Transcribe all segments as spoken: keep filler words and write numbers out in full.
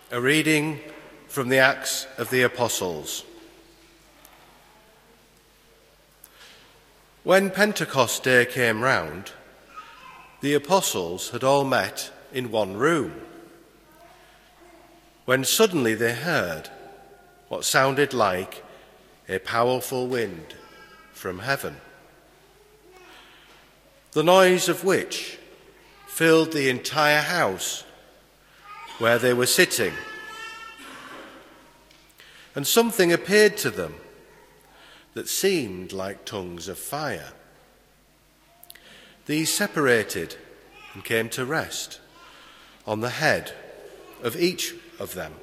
A reading from the Acts of the Apostles. When Pentecost Day came round, the apostles had all met in one room, when suddenly they heard what sounded like a powerful wind from heaven, the noise of which filled the entire house where they were sitting. And something appeared to them that seemed like tongues of fire. These separated and came to rest on the head of each of them.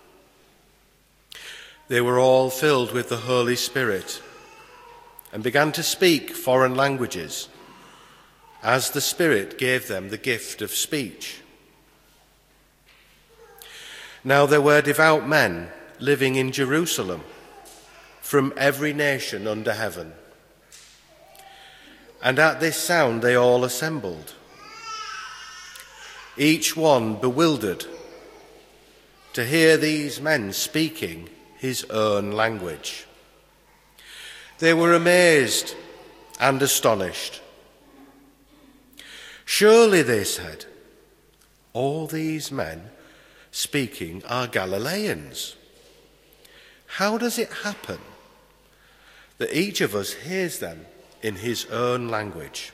They were all filled with the Holy Spirit and began to speak foreign languages as the Spirit gave them the gift of speech. Now there were devout men living in Jerusalem from every nation under heaven. And at this sound they all assembled, each one bewildered to hear these men speaking his own language. They were amazed and astonished. Surely, they said, all these men speaking are Galileans. How does it happen that each of us hears them in his own language?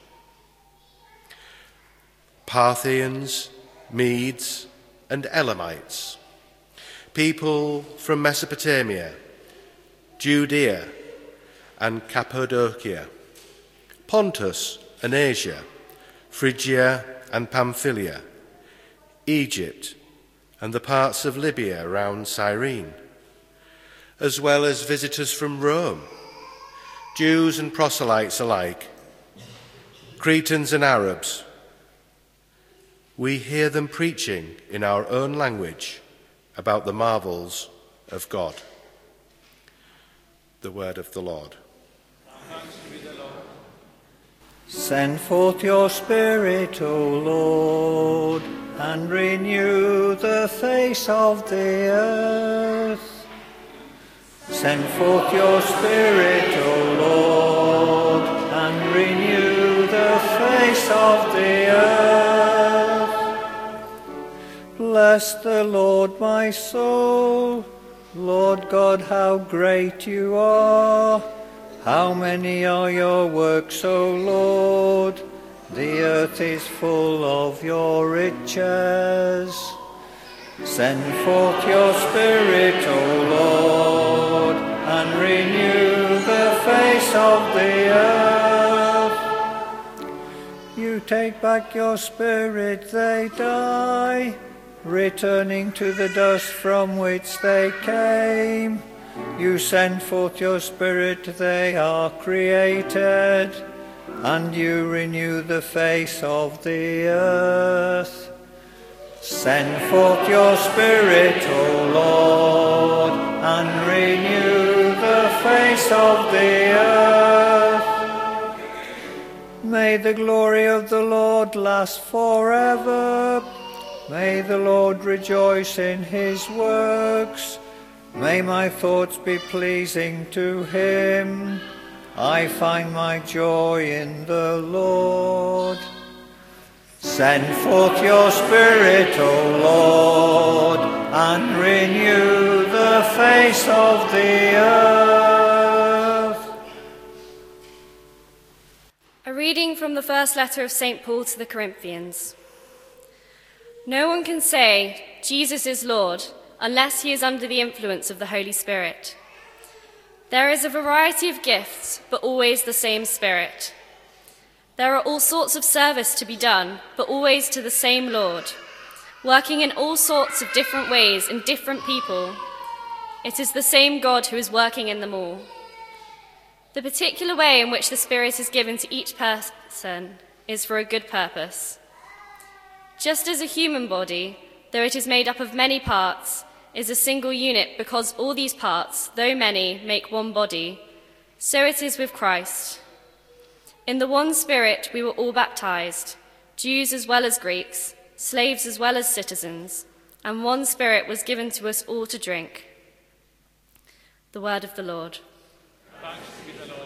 Parthians, Medes, and Elamites, people from Mesopotamia, Judea and Cappadocia, Pontus and Asia, Phrygia and Pamphylia, Egypt and the parts of Libya around Cyrene, as well as visitors from Rome, Jews and proselytes alike, Cretans and Arabs. We hear them preaching in our own language about the marvels of God. The word of the Lord. Send forth your Spirit, O Lord, and renew the face of the earth. Send forth your Spirit, O Lord, and renew the face of the earth. Bless the Lord, my soul. Lord God, how great you are. How many are your works, O Lord? The earth is full of your riches. Send forth your Spirit, O Lord, and renew the face of the earth. You take back your spirit, they die, returning to the dust from which they came. You send forth your Spirit, they are created, and you renew the face of the earth. Send forth your Spirit, O Lord, and renew the face of the earth. May the glory of the Lord last forever. May the Lord rejoice in his works. May my thoughts be pleasing to him. I find my joy in the Lord. Send forth your Spirit, O Lord, and renew the face of the earth. A reading from the first letter of Saint Paul to the Corinthians. No one can say, Jesus is Lord, unless he is under the influence of the Holy Spirit. There is a variety of gifts, but always the same Spirit. There are all sorts of service to be done, but always to the same Lord, working in all sorts of different ways in different people. It is the same God who is working in them all. The particular way in which the Spirit is given to each person is for a good purpose. Just as a human body, though it is made up of many parts, is a single unit because all these parts, though many, make one body, so it is with Christ. In the one Spirit we were all baptized, Jews as well as Greeks, slaves as well as citizens, and one Spirit was given to us all to drink. The word of the Lord. Thanks be to the Lord.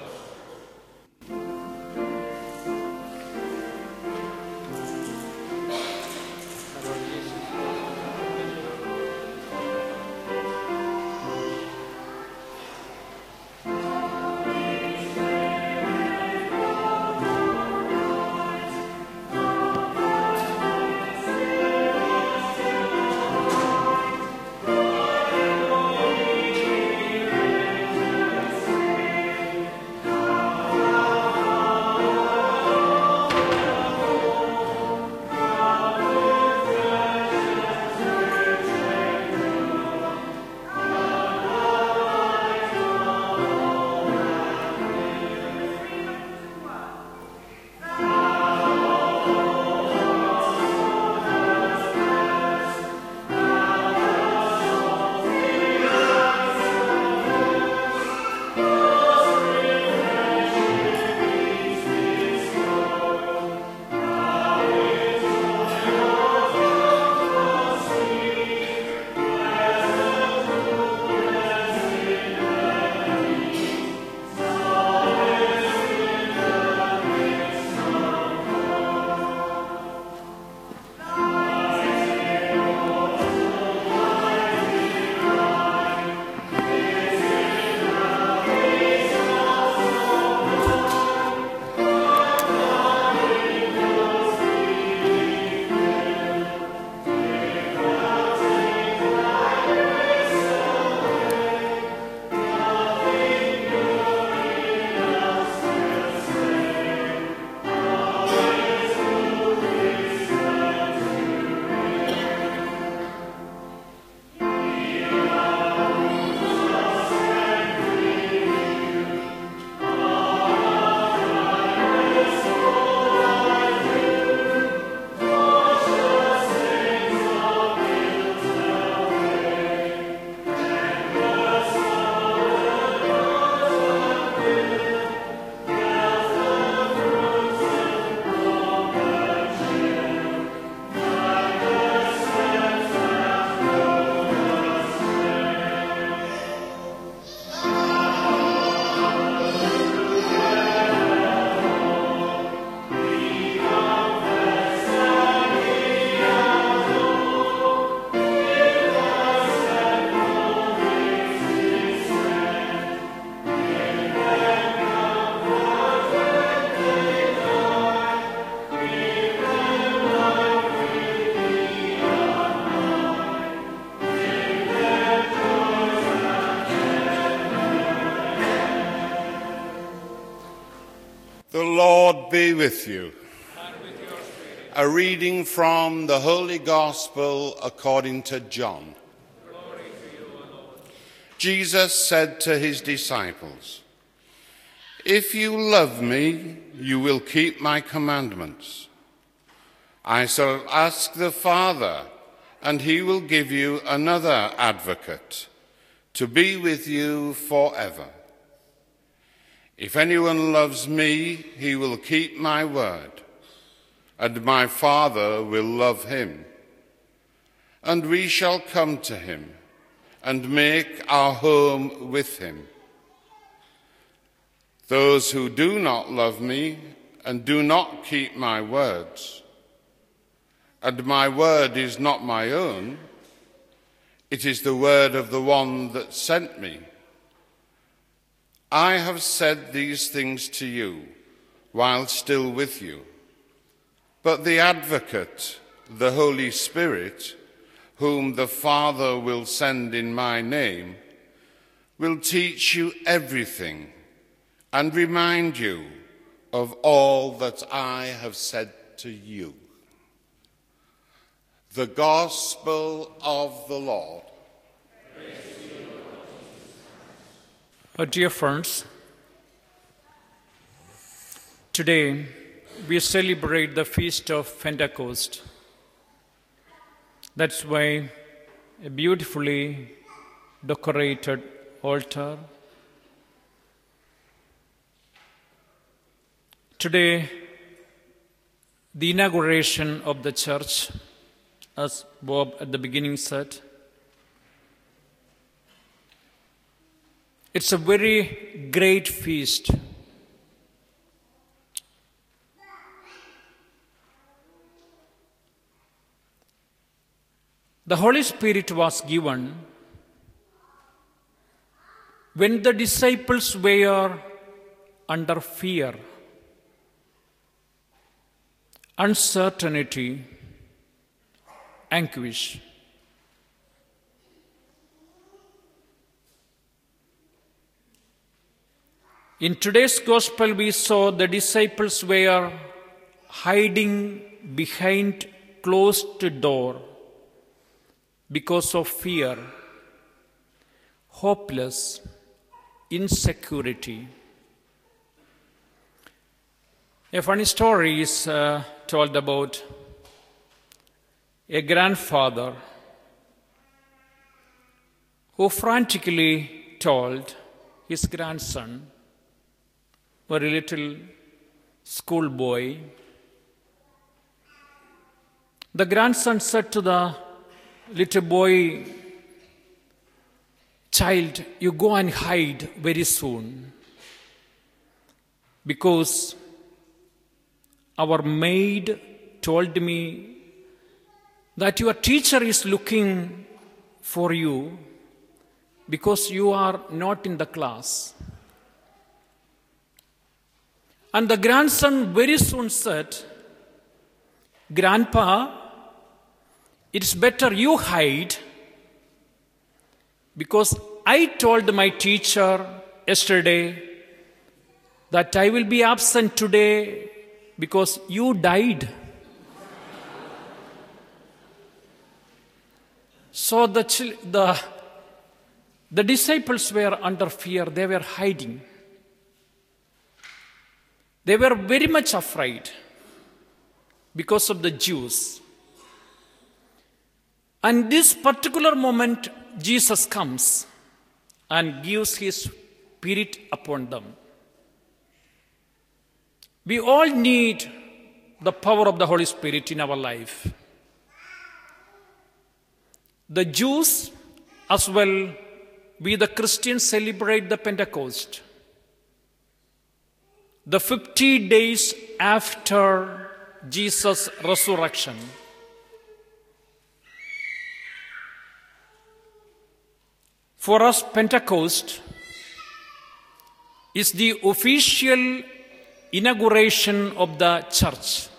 The Lord be with you. And with your spirit. A reading from the Holy Gospel according to John. Glory to you, O Lord. Jesus said to his disciples, "If you love me, you will keep my commandments. I shall ask the Father, and he will give you another advocate to be with you forever. If anyone loves me, he will keep my word, and my Father will love him, and we shall come to him and make our home with him. Those who do not love me and do not keep my words, and my word is not my own, it is the word of the one that sent me. I have said these things to you while still with you. But the Advocate, the Holy Spirit, whom the Father will send in my name, will teach you everything and remind you of all that I have said to you." The Gospel of the Lord. Uh, dear friends, today we celebrate the feast of Pentecost. That's why a beautifully decorated altar. Today, the inauguration of the church as Bob at the beginning said. It's a very great feast. The Holy Spirit was given when the disciples were under fear, uncertainty, anguish. In today's gospel, we saw the disciples were hiding behind closed door because of fear, hopeless, insecurity. A funny story is uh, told about a grandfather who frantically told his grandson, very little schoolboy. The grandson said to the little boy, "Child, you go and hide very soon, because our maid told me that your teacher is looking for you because you are not in the class." And the grandson very soon said, "Grandpa, it's better you hide, because I told my teacher yesterday that I will be absent today because you died." So the, the, the disciples were under fear. They were hiding. They were very much afraid because of the Jews. And this particular moment, Jesus comes and gives his Spirit upon them. We all need the power of the Holy Spirit in our life. The Jews, as well, we the Christians celebrate the Pentecost. The fifty days after Jesus' resurrection. For us, Pentecost is the official inauguration of the church.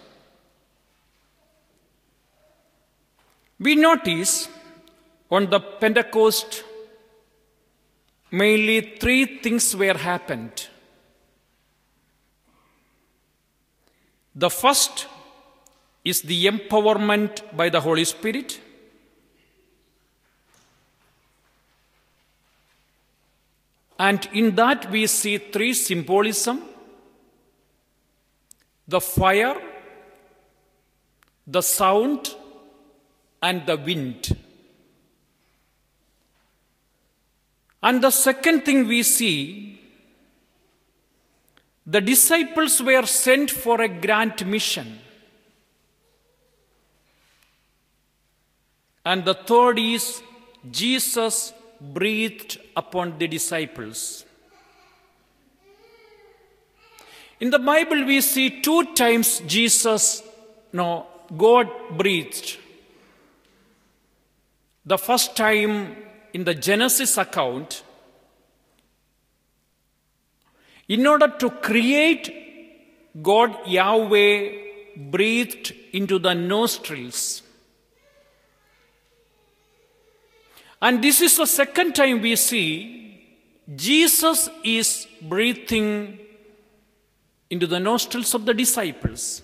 We notice on the Pentecost, mainly three things were happened. The first is the empowerment by the Holy Spirit. And in that we see three symbolism: the fire, the sound, and the wind. And the second thing we see, the disciples were sent for a grand mission. And the third is, Jesus breathed upon the disciples. In the Bible, we see two times Jesus, no, God breathed. The first time in the Genesis account, in order to create, God Yahweh breathed into the nostrils. And this is the second time we see Jesus is breathing into the nostrils of the disciples.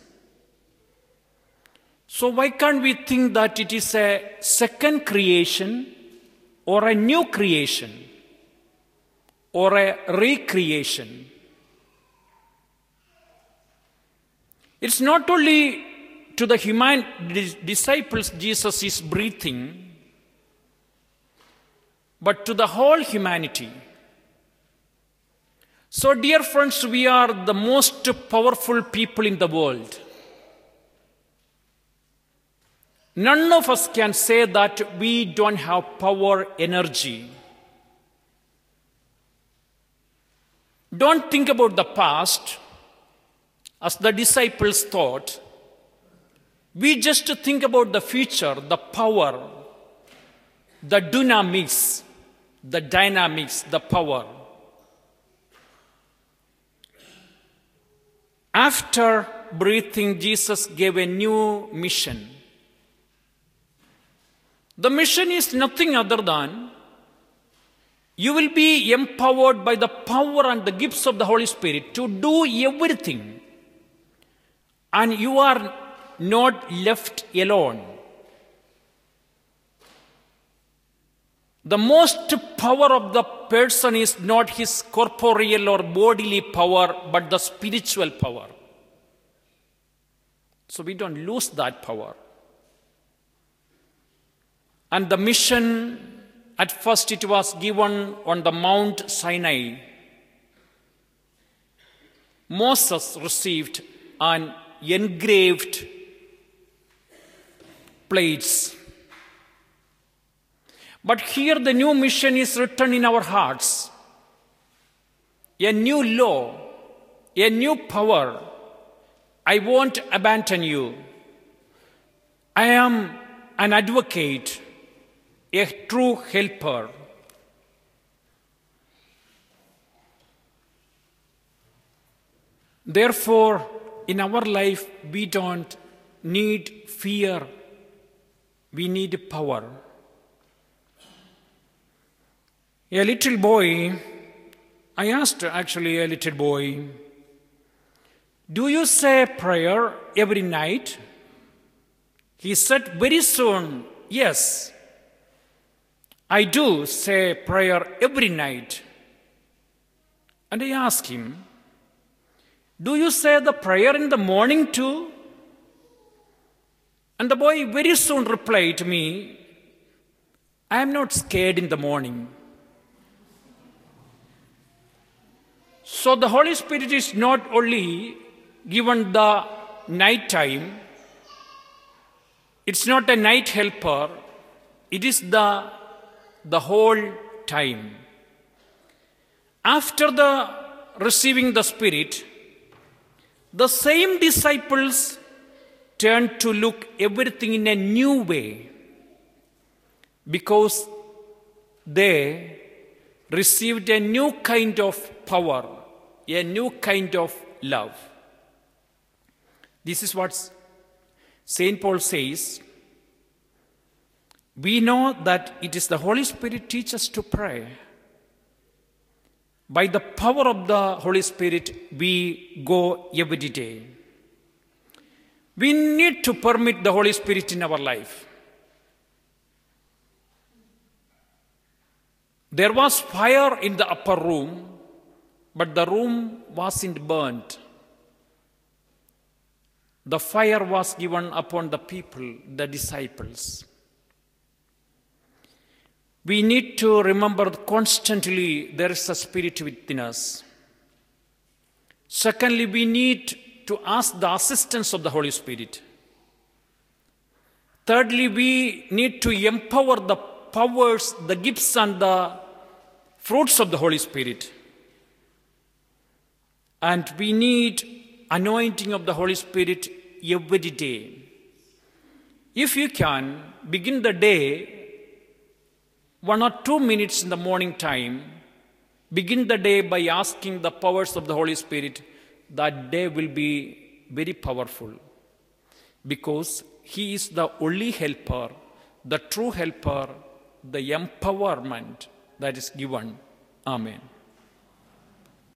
So why can't we think that it is a second creation or a new creation or a recreation? It's not only to the human disciples Jesus is breathing, but to the whole humanity. So, dear friends, we are the most powerful people in the world. None of us can say that we don't have power, energy. Don't think about the past as the disciples thought. We just think about the future, the power, the dynamics, the dynamics, the power. After breathing, Jesus gave a new mission. The mission is nothing other than you will be empowered by the power and the gifts of the Holy Spirit to do everything. And you are not left alone. The most power of the person is not his corporeal or bodily power, but the spiritual power. So we don't lose that power. And the mission, at first it was given on the Mount Sinai. Moses received an engraved plates. But here the new mission is written in our hearts. A new law, a new power. I won't abandon you. I am an advocate, a true helper. Therefore, in our life, we don't need fear. We need power. A little boy, I asked actually a little boy, do you say prayer every night? He said very soon, yes, I do say prayer every night. And I asked him, do you say the prayer in the morning too? And the boy very soon replied to me, I am not scared in the morning. So the Holy Spirit is not only given the night time, it's not a night helper, it is the, the whole time. After the receiving the Spirit, the same disciples turned to look everything in a new way because they received a new kind of power, a new kind of love. This is what Saint Paul says. We know that it is the Holy Spirit teaches us to pray. By the power of the Holy Spirit, we go every day. We need to permit the Holy Spirit in our life. There was fire in the upper room, but the room wasn't burnt. The fire was given upon the people, the disciples. We need to remember constantly there is a Spirit within us. Secondly, we need to ask the assistance of the Holy Spirit. Thirdly, we need to empower the powers, the gifts and the fruits of the Holy Spirit. And we need anointing of the Holy Spirit every day. If you can, begin the day one or two minutes in the morning time, begin the day by asking the powers of the Holy Spirit. That day will be very powerful because He is the only helper, the true helper, the empowerment that is given. Amen.